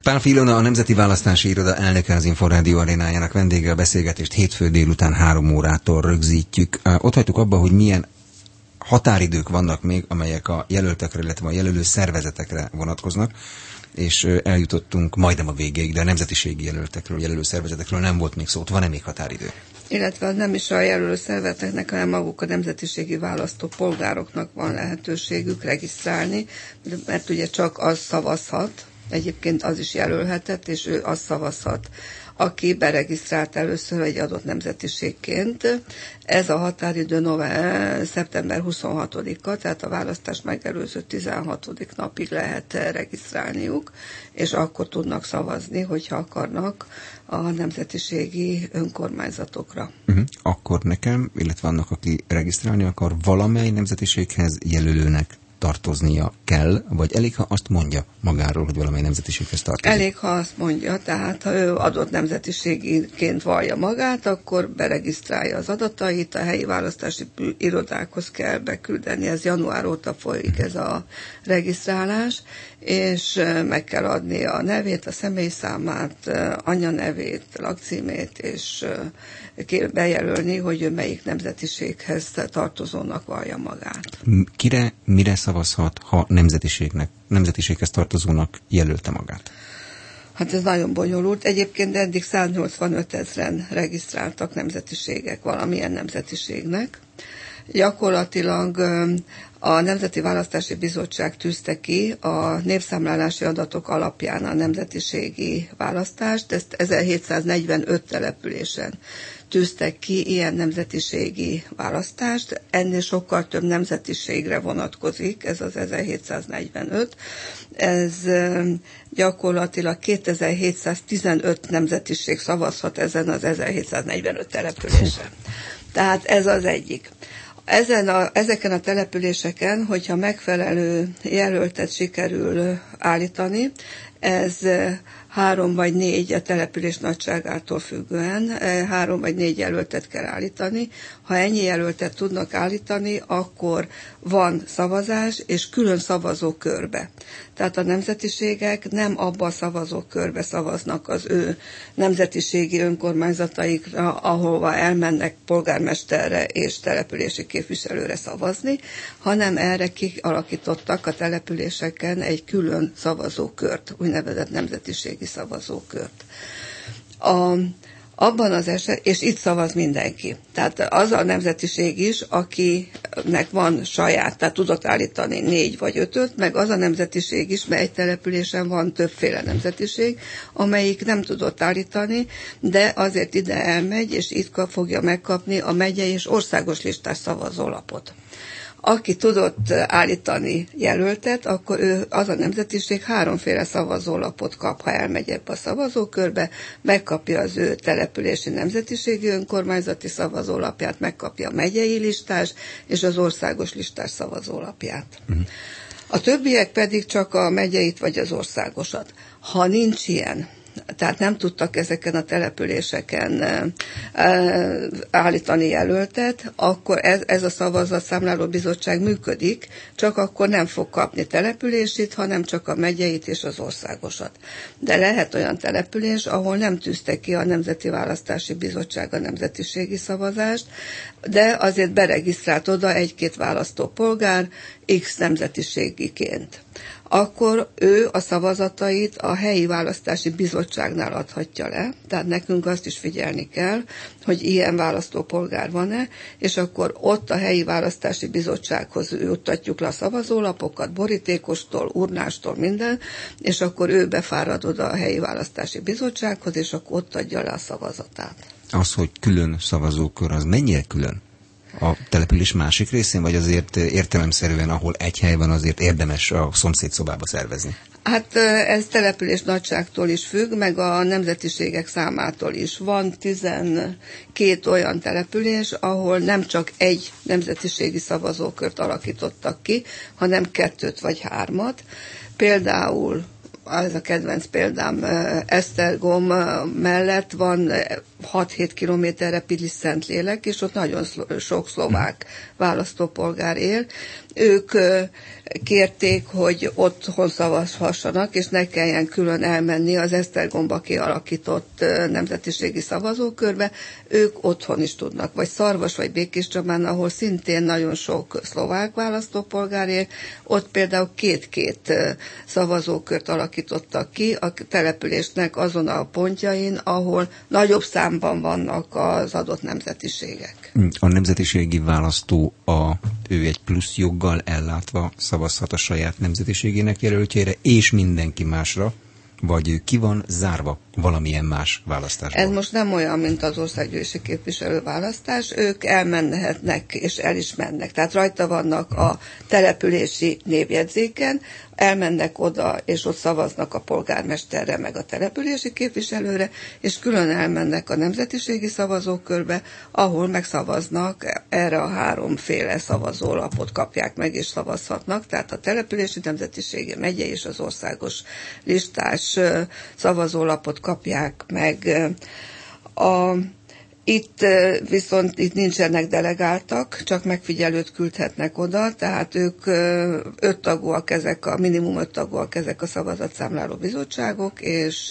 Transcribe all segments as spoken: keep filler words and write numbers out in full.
Pálffy Ilona, a Nemzeti Választási Iroda elnöke, az Inforádió arénájának vendége. A beszélgetést hétfő délután három órától rögzítjük. Ott hagytuk abba, hogy milyen határidők vannak még, amelyek a jelöltekre, illetve a jelölő szervezetekre vonatkoznak, és eljutottunk majdnem a végéig, de a nemzetiségi jelöltekről, jelölő szervezetekről nem volt még szó. Van-e még határidő? Illetve nem is a jelölő szervezeteknek, hanem maguk a nemzetiségi választó polgároknak van lehetőségük regisztrálni, mert ugye csak az szavazhat, egyébként az is jelölhetett, és ő az szavazhat, aki beregisztrált először egy adott nemzetiségként. Ez a határidő november, szeptember huszonhatodika, tehát a választás megelőző tizenhatodik napig lehet regisztrálniuk, és akkor tudnak szavazni, hogyha akarnak a nemzetiségi önkormányzatokra. Uh-huh. Akkor nekem, illetve annak, aki regisztrálni akar, valamely nemzetiséghez jelölőnek tartoznia kell, vagy elég, ha azt mondja magáról, hogy valamely nemzetiséghez tartozik? Elég, ha azt mondja, tehát ha ő adott nemzetiségként vallja magát, akkor beregisztrálja az adatait, a helyi választási irodákhoz kell beküldeni, ez január óta folyik ez a regisztrálás, és meg kell adni a nevét, a személyszámát, anyanevét, lakcímét, és bejelölni, hogy ő melyik nemzetiséghez tartozónak vallja magát. Kire, mire szavazhat, ha nemzetiségnek, nemzetiséghez tartozónak jelölte magát? Hát ez nagyon bonyolult. Egyébként eddig száznyolcvanöt ezren regisztráltak nemzetiségek valamilyen nemzetiségnek. Gyakorlatilag a Nemzeti Választási Bizottság tűzte ki a népszámlálási adatok alapján a nemzetiségi választást, ezt ezerhétszáznegyvenöt településen tűztek ki ilyen nemzetiségi választást, ennél sokkal több nemzetiségre vonatkozik ez az ezerhétszáznegyvenöt. Ez gyakorlatilag kétezer-hétszáztizenöt nemzetiség szavazhat ezen az ezerhétszáznegyvenöt településen. Tehát ez az egyik. Ezen a, ezeken a településeken, hogyha megfelelő jelöltet sikerül állítani, ez három vagy négy a település nagyságától függően, három vagy négy jelöltet kell állítani. Ha ennyi jelöltet tudnak állítani, akkor van szavazás, és külön szavazókörbe. Tehát a nemzetiségek nem abba a szavazókörbe szavaznak az ő nemzetiségi önkormányzataikra, ahova elmennek polgármesterre és települési képviselőre szavazni, hanem erre kialakítottak a településeken egy külön szavazókört, úgynevezett nemzetiségi szavazókört. A, abban az eset, és itt szavaz mindenki. Tehát az a nemzetiség is, akinek van saját, tehát tudott állítani négy vagy ötöt, meg az a nemzetiség is, mert egy településen van többféle nemzetiség, amelyik nem tudott állítani, de azért ide elmegy, és itt kap, fogja megkapni a megyei és országos listás szavazólapot. Aki tudott állítani jelöltet, akkor ő, az a nemzetiség háromféle szavazólapot kap, ha elmegy ebbe a szavazókörbe, megkapja az ő települési nemzetiségi önkormányzati szavazólapját, megkapja a megyei listás és az országos listás szavazólapját. Uh-huh. A többiek pedig csak a megyeit vagy az országosat. Ha nincs ilyen, tehát nem tudtak ezeken a településeken állítani jelöltet, akkor ez, ez a szavazatszámláló bizottság működik, csak akkor nem fog kapni települését, hanem csak a megyeit és az országosat. De lehet olyan település, ahol nem tűzte ki a Nemzeti Választási Bizottság a nemzetiségi szavazást, de azért beregisztrált oda egy-két választópolgár X nemzetiségiként. Akkor ő a szavazatait a helyi választási bizottságnál adhatja le, tehát nekünk azt is figyelni kell, hogy ilyen választópolgár van-e, és akkor ott a helyi választási bizottsághoz juttatjuk le a szavazólapokat, borítékostól, urnástól, minden, és akkor ő befárad oda a helyi választási bizottsághoz, és akkor ott adja le a szavazatát. Az, hogy külön szavazókör, az mennyire külön? A település másik részén, vagy azért értelemszerűen, ahol egy hely van, azért érdemes a szomszédszobába szervezni? Hát ez település nagyságtól is függ, meg a nemzetiségek számától is. Van tizenkét olyan település, ahol nem csak egy nemzetiségi szavazókört alakítottak ki, hanem kettőt vagy hármat. Például ez a kedvenc példám, Esztergom mellett van hat-hét kilométerre Pilis-Szentlélek, és ott nagyon szlo- sok szlovák választópolgár él. Ők kérték, hogy otthon szavazhassanak, és ne kelljen külön elmenni az Esztergomba kialakított nemzetiségi szavazókörbe. Ők otthon is tudnak, vagy Szarvas, vagy Békéscsabán, ahol szintén nagyon sok szlovák választópolgár él, ott például két-két szavazókört alakítottak ki a településnek azon a pontjain, ahol nagyobb számban vannak az adott nemzetiségek. A nemzetiségi választó, a, ő egy plusz joggal ellátva szavazhat a saját nemzetiségének jelöltjére, és mindenki másra, vagy ki van zárva valamilyen más választásból? Ez most nem olyan, mint az országgyűlési képviselő választás, ők elmenhetnek és el is mennek. Tehát rajta vannak a települési névjegyzéken, elmennek oda, és ott szavaznak a polgármesterre, meg a települési képviselőre, és külön elmennek a nemzetiségi szavazókörbe, ahol megszavaznak, erre a háromféle szavazólapot kapják meg, és szavazhatnak, tehát a települési, nemzetiségi, megyei és az országos listás szavazólapot kapják meg. A Itt viszont itt nincsenek delegáltak, csak megfigyelőt küldhetnek oda, tehát ők öt tagúak ezek, a minimum öt tagúak ezek a szavazatszámláló bizottságok, és,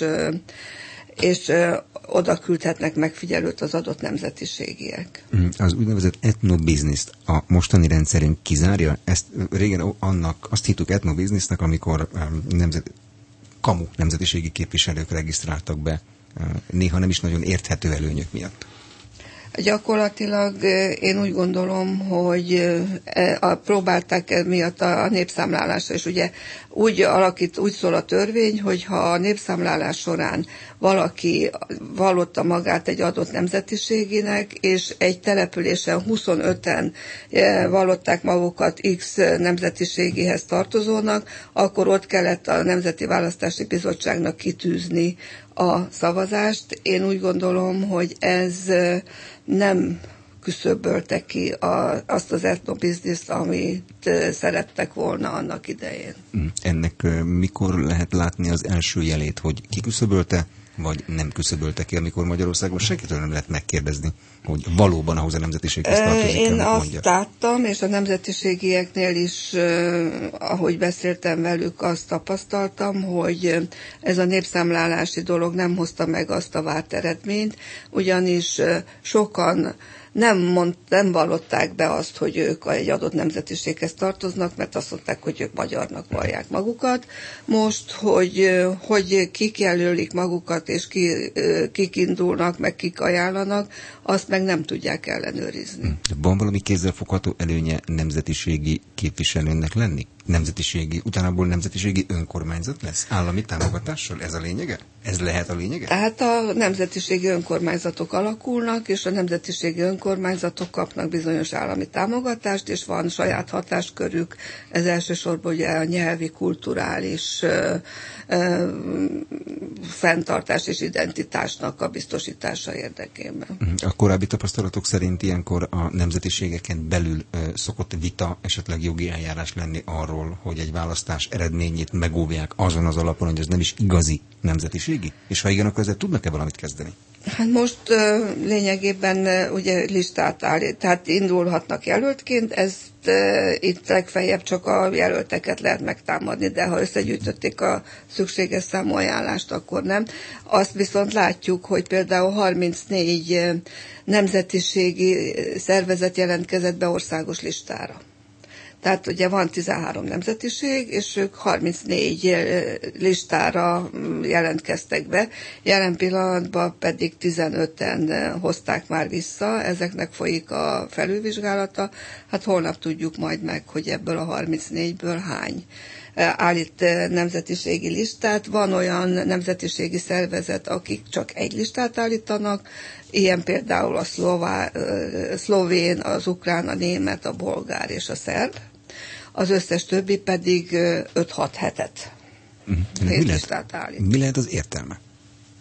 és oda küldhetnek megfigyelőt az adott nemzetiségiek. Az úgynevezett etnobizniszt a mostani rendszerünk kizárja? Ezt régen annak azt hittük etnobiznisznek, amikor nemzet, kamu nemzetiségi képviselők regisztráltak be, néha nem is nagyon érthető előnyök miatt. Gyakorlatilag én úgy gondolom, hogy a, próbálták miatt a népszámlálásra, és ugye úgy alakít, úgy szól a törvény, hogy ha a népszámlálás során valaki vallotta magát egy adott nemzetiségének, és egy településen huszonöten vallották magukat X nemzetiségéhez tartozónak, akkor ott kellett a Nemzeti Választási Bizottságnak kitűzni a szavazást. Én úgy gondolom, hogy ez nem küszöbölte ki a, azt az etnobizniszt, amit szerettek volna annak idején. Ennek mikor lehet látni az első jelét, hogy kiküszöbölte, vagy nem küszöbölte ki, amikor Magyarországon senkitől nem lehet megkérdezni, hogy valóban ahhoz a nemzetiséghez tartozik. Én azt láttam, és a nemzetiségieknél is, ahogy beszéltem velük, azt tapasztaltam, hogy ez a népszámlálási dolog nem hozta meg azt a várt eredményt, ugyanis sokan nem, mond, nem vallották be azt, hogy ők egy adott nemzetiséghez tartoznak, mert azt mondták, hogy ők magyarnak vallják magukat. Most, hogy, hogy kik jelölik magukat, és ki, kik indulnak, meg kik ajánlanak, azt meg nem tudják ellenőrizni. Van valami kézzelfogható előnye nemzetiségi képviselőnek lenni? Nemzetiségi, utánából nemzetiségi önkormányzat lesz? Állami támogatással? Ez a lényege? Ez lehet a lényege? Tehát a nemzetiségi önkormányzatok alakulnak, és a nemzetiségi önkormányzatok kapnak bizonyos állami támogatást, és van saját hatáskörük, ez elsősorban ugye a nyelvi, kulturális ö, ö, fenntartás és identitásnak a biztosítása érdekében. A korábbi tapasztalatok szerint ilyenkor a nemzetiségeken belül ö, szokott vita, esetleg jogi eljárás lenni arról, hogy egy választás eredményét megóvják azon az alapon, hogy ez nem is igazi nemzetiségi? És ha igen, akkor ezzel tudnak-e valamit kezdeni? Hát most uh, lényegében uh, ugye listát állít, tehát indulhatnak jelöltként, ezt uh, itt legfeljebb csak a jelölteket lehet megtámadni, de ha összegyűjtötték a szükséges számú ajánlást, akkor nem. Azt viszont látjuk, hogy például harmincnégy uh, nemzetiségi szervezet jelentkezett be országos listára. Tehát ugye van tizenhárom nemzetiség, és ők harmincnégy listára jelentkeztek be, jelen pillanatban pedig tizenöten hozták már vissza, ezeknek folyik a felülvizsgálata, hát holnap tudjuk majd meg, hogy ebből a harmincnégyből hány állít nemzetiségi listát. Van olyan nemzetiségi szervezet, akik csak egy listát állítanak, ilyen például a szlová, szlovén, az ukrán, a német, a bolgár és a szerb. Az összes többi pedig öt-hat hetet. Mi lehet, mi lehet az értelme?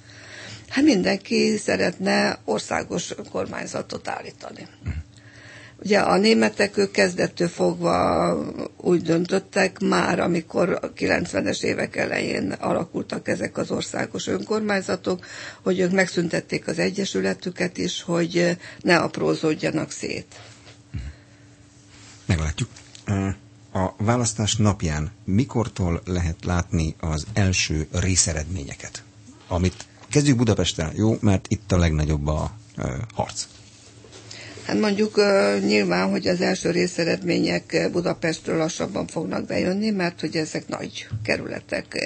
Hát mindenki szeretne országos kormányzatot állítani. Ugye a németek ők kezdettől fogva úgy döntöttek már, amikor a kilencvenes évek elején alakultak ezek az országos önkormányzatok, hogy ők megszüntették az egyesületüket is, hogy ne aprózódjanak szét. Meglátjuk. A választás napján mikortól lehet látni az első részeredményeket? Amit kezdjük Budapesten, jó, mert itt a legnagyobb a uh, harc. Hát mondjuk uh, nyilván, hogy az első részeredmények Budapestről lassabban fognak bejönni, mert hogy ezek nagy kerületek.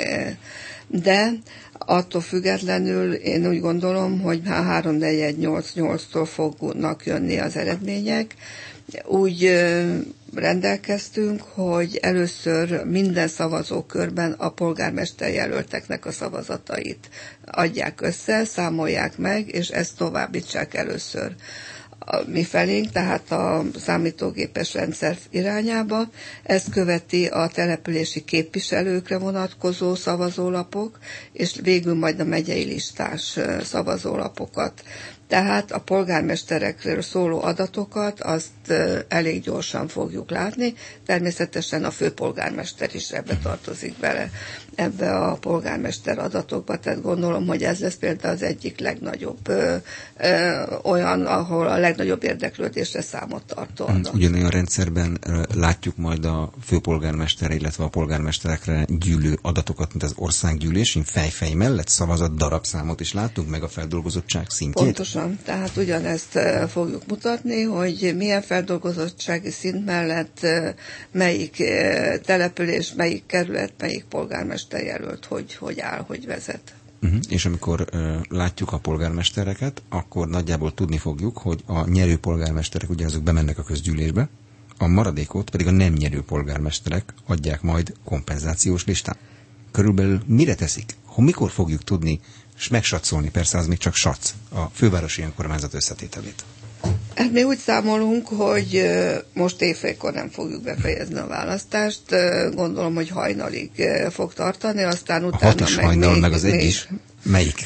De attól függetlenül én úgy gondolom, hogy három negyven nyolc nyolctól fognak jönni az eredmények. Úgy uh, rendelkeztünk, hogy először minden szavazókörben a polgármester jelölteknek a szavazatait adják össze, számolják meg, és ezt továbbítsák először mi felénk, tehát a számítógépes rendszer irányába. Ezt követi a települési képviselőkre vonatkozó szavazólapok, és végül majd a megyei listás szavazólapokat. Tehát a polgármesterekről szóló adatokat azt elég gyorsan fogjuk látni. Természetesen a főpolgármester is ebbe tartozik bele, ebbe a polgármester adatokba. Tehát gondolom, hogy ez lesz például az egyik legnagyobb ö, ö, olyan, ahol a legnagyobb érdeklődésre számot tartó adat. Ugyanolyan rendszerben látjuk majd a főpolgármester, illetve a polgármesterekre gyűlő adatokat, mint az országgyűlés, fejfej mellett szavazat darabszámot is látunk, meg a feldolgozottság szintjét. Pontosan. Tehát ugyanezt fogjuk mutatni, hogy milyen feldolgozottsági szint mellett melyik település, melyik kerület, melyik polgármester jelölt, hogy, hogy áll, hogy vezet. Uh-huh. És amikor uh, látjuk a polgármestereket, akkor nagyjából tudni fogjuk, hogy a nyerő polgármesterek ugye azok bemennek a közgyűlésbe, a maradékot pedig a nem nyerő polgármesterek adják majd kompenzációs listán. Körülbelül mire teszik? Hogy mikor fogjuk tudni és megsatszolni, persze az még csak sac, a fővárosi önkormányzat összetételét? Hát mi úgy számolunk, hogy most évfélkor nem fogjuk befejezni a választást. Gondolom, hogy hajnalig fog tartani, aztán utána a hat is meg hajnal, még, meg az egy még... is. Melyik?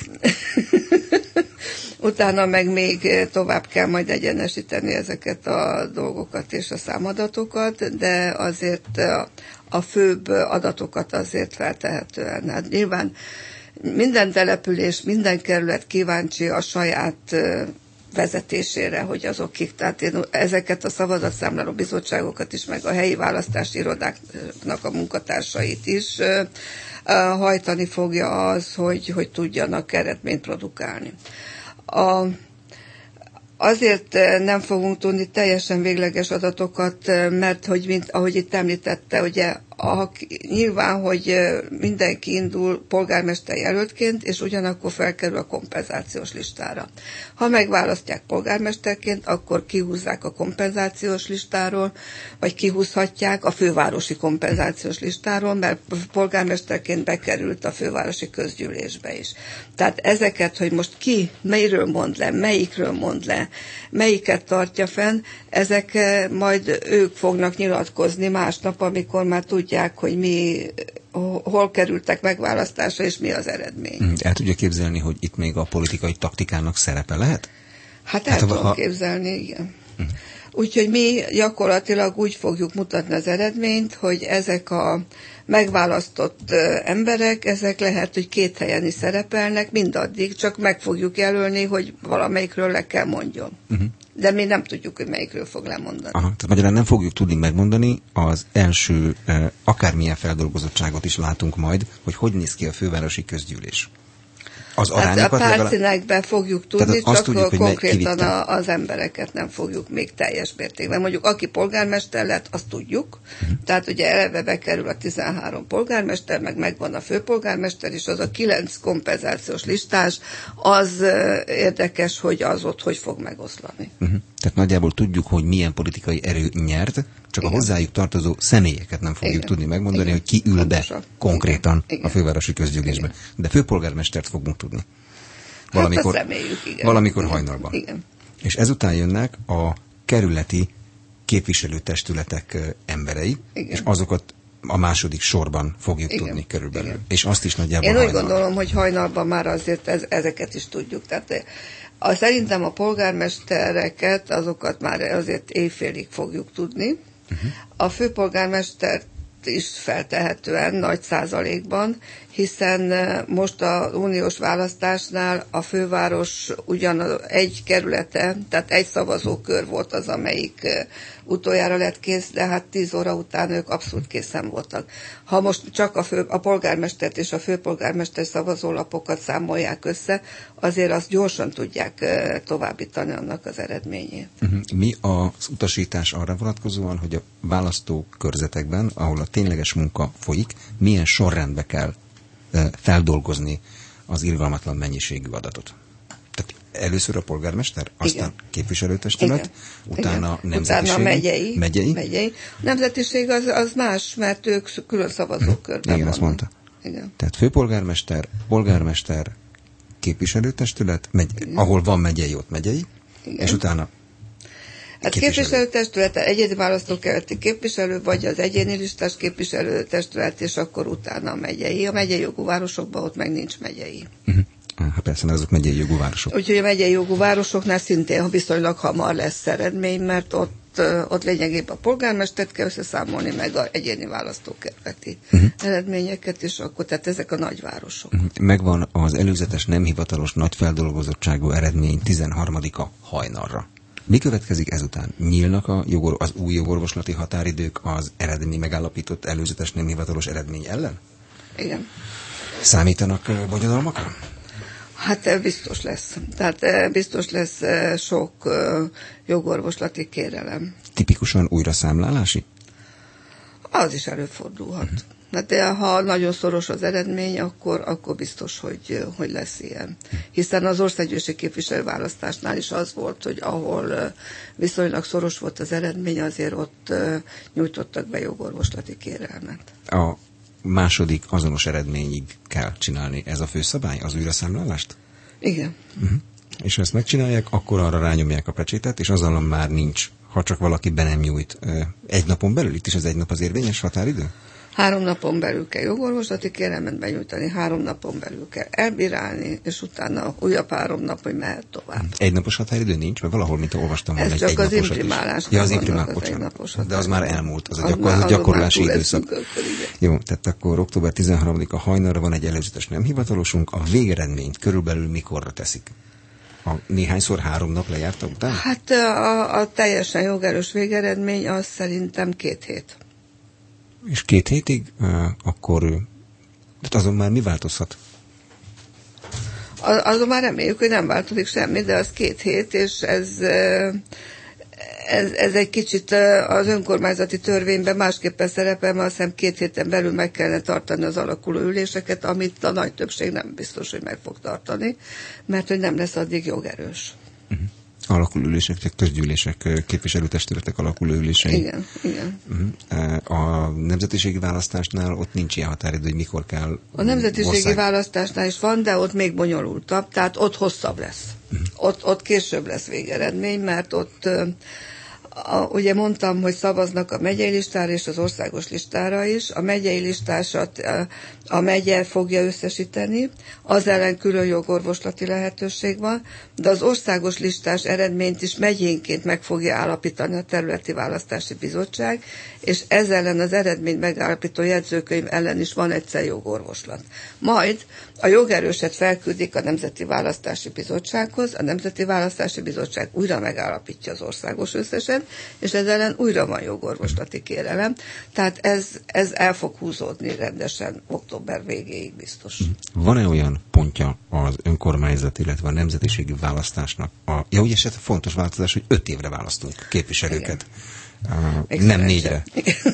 Utána meg még tovább kell majd egyenesíteni ezeket a dolgokat és a számadatokat, de azért a főbb adatokat azért feltehetően. Hát nyilván minden település, minden kerület kíváncsi a saját vezetésére, hogy azok kik. Tehát én ezeket a szavazatszámláló bizottságokat is, meg a helyi választási irodáknak a munkatársait is hajtani fogja az, hogy, hogy tudjanak eredményt produkálni. A, azért nem fogunk tudni teljesen végleges adatokat, mert hogy mint, ahogy itt említette, ugye a, nyilván, hogy mindenki indul polgármester jelöltként, és ugyanakkor felkerül a kompenzációs listára. Ha megválasztják polgármesterként, akkor kihúzzák a kompenzációs listáról, vagy kihúzhatják a fővárosi kompenzációs listáról, mert polgármesterként bekerült a fővárosi közgyűlésbe is. Tehát ezeket, hogy most ki, melyről mond le, melyikről mond le, melyiket tartja fenn, ezek majd ők fognak nyilatkozni másnap, amikor már tudják, hogy mi, hol kerültek megválasztásra, és mi az eredmény. El tudja képzelni, hogy itt még a politikai taktikának szerepe lehet? Hát el hát, tudom ha... képzelni, igen. Uh-huh. Úgyhogy mi gyakorlatilag úgy fogjuk mutatni az eredményt, hogy ezek a megválasztott emberek, ezek lehet, hogy két helyen is szerepelnek, mindaddig, csak meg fogjuk jelölni, hogy valamelyikről le kell mondjon. Uh-huh. De mi nem tudjuk, hogy melyikről fog lemondani. Aha, tehát magyarán nem fogjuk tudni megmondani, az első eh, akármilyen feldolgozottságot is látunk majd, hogy hogy néz ki a fővárosi közgyűlés. Az arányokat hát a pártszínekben fogjuk tudni, csak tudjuk, konkrétan a, az embereket nem fogjuk még teljes mértékben. Mondjuk aki polgármester lett, azt tudjuk. Uh-huh. Tehát ugye eleve bekerül a tizenhárom polgármester, meg megvan a főpolgármester, és az a kilenc kompenzációs listás, az érdekes, hogy az ott hogy fog megoszlani. Uh-huh. Tehát nagyjából tudjuk, hogy milyen politikai erő nyert, csak igen. A hozzájuk tartozó személyeket nem fogjuk igen. tudni megmondani, igen. hogy ki ül be Pontosan. konkrétan igen. a fővárosi közgyűlésbe. Igen. De főpolgármestert fogunk tudni. Valamikor, hát reméljük, igen. valamikor igen. hajnalban. Igen. És ezután jönnek a kerületi képviselőtestületek emberei, igen. és azokat a második sorban fogjuk igen. tudni körülbelül. Igen. És azt is nagyjából Én hajnalban. úgy gondolom, hogy hajnalban már azért ez, ezeket is tudjuk. Tehát A, szerintem a polgármestereket, azokat már azért éjfélig fogjuk tudni. Uh-huh. A főpolgármestert is feltehetően nagy százalékban, hiszen most az uniós választásnál a főváros ugyan egy kerülete, tehát egy szavazókör volt az, amelyik utoljára lett kész, de hát tíz óra után ők abszolút készen voltak. Ha most csak a, fő, a polgármestert és a főpolgármester szavazólapokat számolják össze, azért azt gyorsan tudják továbbítani annak az eredményét. Mi az utasítás arra vonatkozóan, hogy a választókörzetekben, ahol a tényleges munka folyik, milyen sorrendbe kell feldolgozni az irgalmatlan mennyiségű adatot? Tehát először a polgármester, aztán igen. képviselőtestület, igen. utána igen. nemzetiség, utána megyei. megyei. megyei. A nemzetiség az, az más, mert ők külön szavazókörben igen, vannak. azt mondta. Igen. Tehát főpolgármester, polgármester, képviselőtestület, megy, ahol van megyei, ott megyei, igen. és utána hát képviselőtestület, egyéni választókerületi képviselő, vagy az egyéni listás képviselőtestület, és akkor utána a megyei. A megyei jogú városokban ott meg nincs megyei. Uh-huh. Hát persze, mert azok megyei jogú városok. Úgyhogy a megyei jogú városoknál szintén viszonylag hamar lesz eredmény, mert ott, ott lényegében a polgármestert kell összeszámolni, meg az egyéni választókerületi uh-huh. eredményeket, és akkor, tehát ezek a nagyvárosok. Uh-huh. Megvan az előzetes nem hivatalos nagyfeldolgozottságú eredmény tizenharmadika hajnalra. Mi következik ezután? Nyílnak a jogor, az új jogorvoslati határidők az eredmény megállapított előzetes nem hivatalos eredmény ellen? Igen. Számítanak bonyodalmakra? Hát biztos lesz. Tehát biztos lesz sok jogorvoslati kérelem. Tipikusan újraszámlálási? Az is előfordulhat. Uh-huh. De ha nagyon szoros az eredmény, akkor, akkor biztos, hogy, hogy lesz ilyen. Hiszen az országgyűlési képviselőválasztásnál is az volt, hogy ahol viszonylag szoros volt az eredmény, azért ott nyújtottak be jogorvoslati kérelmet. A második azonos eredményig kell csinálni. Ez a főszabály, az újraszámlálást? Igen. Uh-huh. És ha ezt megcsinálják, akkor arra rányomják a pecsétet, és azonnal már nincs, ha csak valaki be nem nyújt. Egy napon belül? Itt is az egy nap az érvényes határidő? Három napon belül kell jogorvoslati kérelmet benyújtani, három napon belül kell elbírálni, és utána újabb három nap, hogy mehet tovább. Egy napos határidő nincs? Mert valahol, mint olvastam volna, egy egy csak az imprimálás. Ja, az imprimálás, bocsánat. De az már elmúlt, az, az, a, gyakor, az a gyakorlási időszak. Jó, tehát akkor október tizenharmadika hajnalra van egy előzetes nem hivatalosunk, a végeredményt körülbelül mikorra teszik? A néhányszor három nap lejárta után? Hát a, a teljesen jogerős végeredmény az szerintem két hét. És két hétig, akkor tehát azon már mi változhat? Azon már reméljük, hogy nem változik semmi, de az két hét, és ez, ez, ez egy kicsit az önkormányzati törvényben másképpen szerepel, mert azt hiszem két héten belül meg kellene tartani az alakuló üléseket, amit a nagy többség nem biztos, hogy meg fog tartani, mert hogy nem lesz addig jogerős. Uh-huh. Alakuló ülések, közgyűlések, képviselőtestületek alakuló ülései. Igen, igen. Uh-huh. A nemzetiségi választásnál ott nincs ilyen határidő, hogy mikor kell. A nemzetiségi ország... választásnál is van, de ott még bonyolultabb, tehát ott hosszabb lesz. Uh-huh. Ott, ott később lesz végeredmény, mert ott a, ugye mondtam, hogy szavaznak a megyei listára és az országos listára is. A megyei listásat a, a megye fogja összesíteni, az ellen külön jogorvoslati lehetőség van, de az országos listás eredményt is megyénként meg fogja állapítani a területi választási bizottság, és ez ellen az eredményt megállapító jegyzőkönyv ellen is van egyszer jogorvoslat. Majd a jogerőset felküldik a Nemzeti Választási Bizottsághoz, a Nemzeti Választási Bizottság újra megállapítja az országos összeset, és ez ellen újra van jogorvoslati kérelem. Tehát ez, ez el fog húzódni rendesen október végéig biztos. Van-e olyan pontja az önkormányzat, illetve a nemzetiségi választásnak? A, ja, ugye ez fontos változás, hogy öt évre választunk képviselőket. Uh, nem négyre.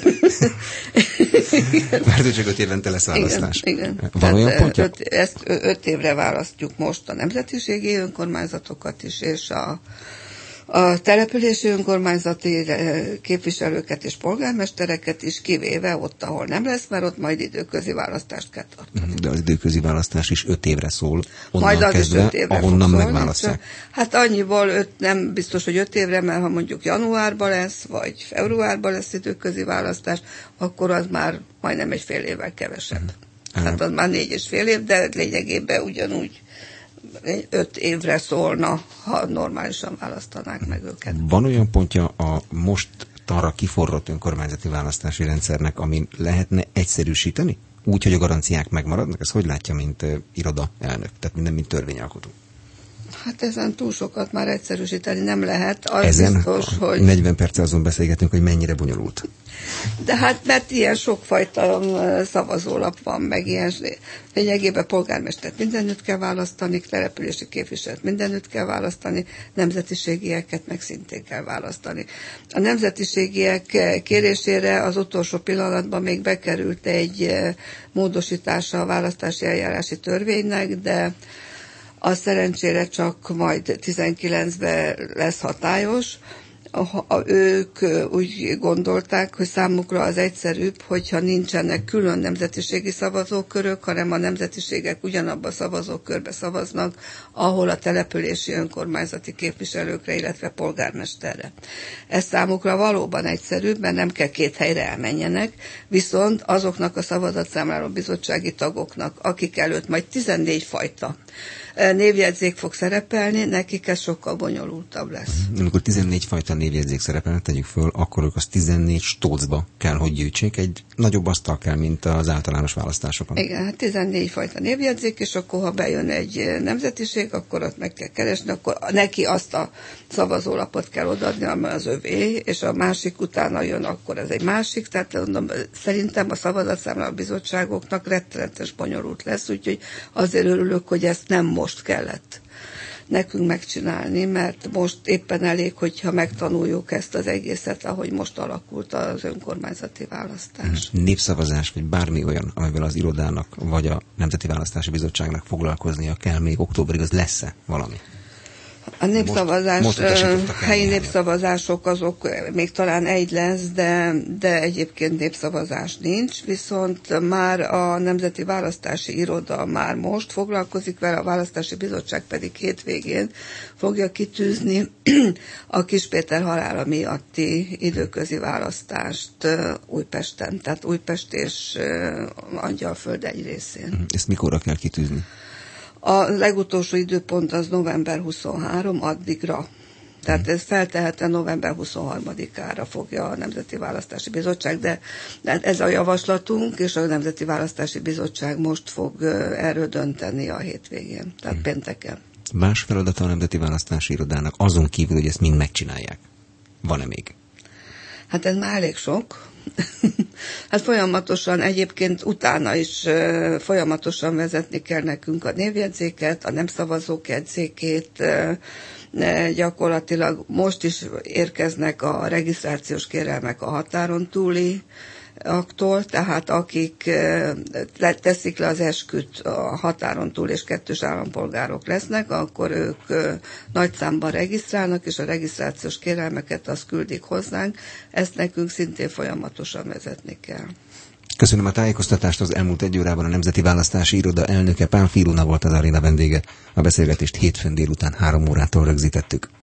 Mert csak öt évente lesz választás. Igen, igen. Van olyan pontja? Öt, ezt öt évre választjuk most a nemzetiségi önkormányzatokat is, és a a települési önkormányzati képviselőket és polgármestereket is, kivéve ott, ahol nem lesz, mert ott majd időközi választást kell tartani. De az időközi választás is öt évre szól, onnan majd az kezdve, is öt évre ahonnan megválasztják. Hát annyiból öt, nem biztos, hogy öt évre, mert ha mondjuk januárban lesz, vagy februárban lesz időközi választás, akkor az már majdnem egy fél évvel kevesebb. Uh-huh. Hát az már négy és fél év, de lényegében ugyanúgy öt évre szólna, ha normálisan választanák meg őket. Van olyan pontja a most arra kiforrott önkormányzati választási rendszernek, amin lehetne egyszerűsíteni? Úgy, hogy a garanciák megmaradnak? Ez hogy látja, mint uh, iroda elnök? Tehát minden, mint törvényalkotó? Hát ezen túl sokat már egyszerűsíteni nem lehet. Az ezen biztos, hogy... negyven perccel azon beszélgetünk, hogy mennyire bonyolult. De hát, mert ilyen sokfajta szavazólap van, meg ilyen lényegében polgármestert mindenütt kell választani, települési képviselőt mindenütt kell választani, nemzetiségieket meg szintén kell választani. A nemzetiségiek kérésére az utolsó pillanatban még bekerült egy módosítása a választási eljárási törvénynek, de az szerencsére csak majd tizenkilencben lesz hatályos. Ők úgy gondolták, hogy számukra az egyszerűbb, hogyha nincsenek külön nemzetiségi szavazókörök, hanem a nemzetiségek ugyanabban a szavazókörbe szavaznak, ahol a települési önkormányzati képviselőkre, illetve polgármesterre. Ez számukra valóban egyszerűbb, mert nem kell két helyre elmenjenek, viszont azoknak a szavazatszámláló bizottsági tagoknak, akik előtt majd tizennégy fajta névjegyzék fog szerepelni, nekik ez sokkal bonyolultabb lesz. Amikor tizennégy fajta névjegyzék szerepelnek, tegyük föl, akkor ők azt tizennégy stócba kell, hogy gyűjtsék. Egy nagyobb asztal kell, mint az általános választásokon. Igen, hát tizennégy fajta névjegyzék, és akkor, ha bejön egy nemzetiség, akkor ott meg kell keresni, akkor neki azt a szavazólapot kell odaadni, ami az övé, és a másik utána jön, akkor ez egy másik. Tehát mondom, szerintem a szavazatszámláló bizottságoknak rettenetes bonyolult lesz, úgyhogy azért örülök, hogy ezt nem most most kellett nekünk megcsinálni, mert most éppen elég, hogyha megtanuljuk ezt az egészet, ahogy most alakult az önkormányzati választás. Népszavazás, vagy bármi olyan, amivel az irodának, vagy a Nemzeti Választási Bizottságnak foglalkoznia kell még októberig, az lesz-e valami? A népszavazás, most, most helyi népszavazások azok még talán egy lesz, de, de egyébként népszavazás nincs, viszont már a Nemzeti Választási Iroda már most foglalkozik vele, a Választási Bizottság pedig hétvégén fogja kitűzni a Kispéter halála miatti időközi választást Újpesten, tehát Újpest és Angyalföld egy részén. Ezt mikorra kell kitűzni? A legutolsó időpont az november huszonhárom, addigra. Tehát ez feltehetően november huszonharmadikára fogja a Nemzeti Választási Bizottság, de ez a javaslatunk, és a Nemzeti Választási Bizottság most fog erről dönteni a hétvégén, tehát hmm. pénteken. Más feladata a Nemzeti Választási Irodának, azon kívül, hogy ezt mind megcsinálják. Van-e még? Hát ez már elég sok. Hát folyamatosan, egyébként utána is uh, folyamatosan vezetni kell nekünk a névjegyzéket, a nem szavazók jegyzékét, uh, uh, gyakorlatilag most is érkeznek a regisztrációs kérelmek a határon túli aktól, tehát akik teszik le az esküt a határon túl és kettős állampolgárok lesznek, akkor ők nagy számban regisztrálnak, és a regisztrációs kérelmeket azt küldik hozzánk. Ezt nekünk szintén folyamatosan vezetni kell. Köszönöm a tájékoztatást. Az elmúlt egy órában a Nemzeti Választási Iroda elnöke Pánffy Ilona volt az aréna vendége. A beszélgetést hétfőn délután három órától rögzítettük.